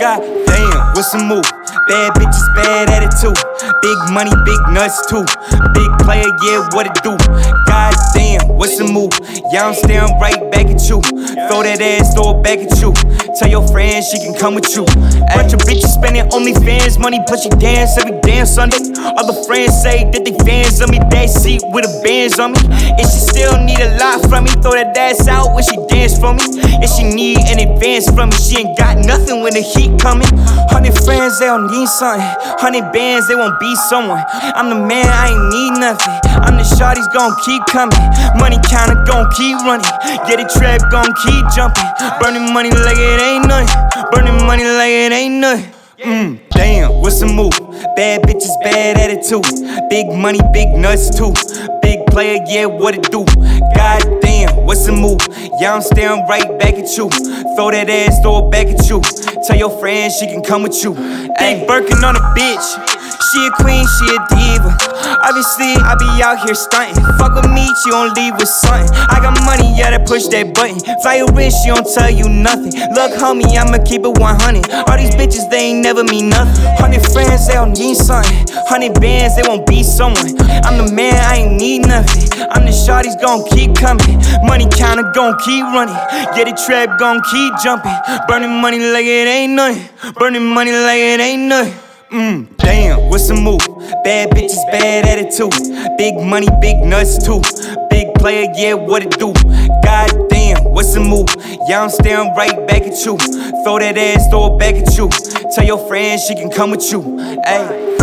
God damn, what's the move? Bad bitches, bad attitude. Big money, big nuts too. Big player, yeah, what it do? God damn, what's the move? Yeah, I'm staring right back at you. Throw that ass, throw it back at you. Tell your friend she can come with you. Bunch of bitches spending OnlyFans money, plus she dance every damn Sunday. Other friends say that they fans of me, that seat with a bands on me. If she still need a lot from me, throw that ass out when she dance for me. If she need an advance from me, she ain't got nothing when the heat coming. 100 friends, they don't need something. 100 bands, they won't be someone. I'm the man, I ain't need nothing. I'm the shawty's gon' keep coming. Money counter gon' keep running. Get a trap gon' keep jumping. Burning money like it ain't nothing. Burning money like it ain't nothing. Damn, what's the move? Bad bitches, bad attitude. Big money, big nuts too. Big player, yeah, what it do? God damn, what's the move? Yeah, I'm staring right back at you. Throw that ass, throw it back at you. Tell your friend she can come with you. Big Birkin on a bitch. She a queen, she a diva. Obviously, I be out here stunting. Fuck with me, she gon' leave with something. I got money, yeah, that push that button. Fly a wrist, she don't tell you nothing. Look, homie, I'ma keep it 100. All these bitches, they ain't never mean nothing. 100 friends, they don't need something. 100 bands, they won't be someone. I'm the man, I ain't need nothing. I'm the shawty's gon' keep coming. Money counter gon' keep running. Yeah, the trap gon' keep jumping. Burning money like it ain't nothing. Burning money like it ain't nothing. Damn, what's the move? Bad bitches, bad attitude. Big money, big nuts too. Big player, yeah, what it do? God damn, what's the move? Yeah, I'm staring right back at you. Throw that ass, throw it back at you. Tell your friend she can come with you. Ayy.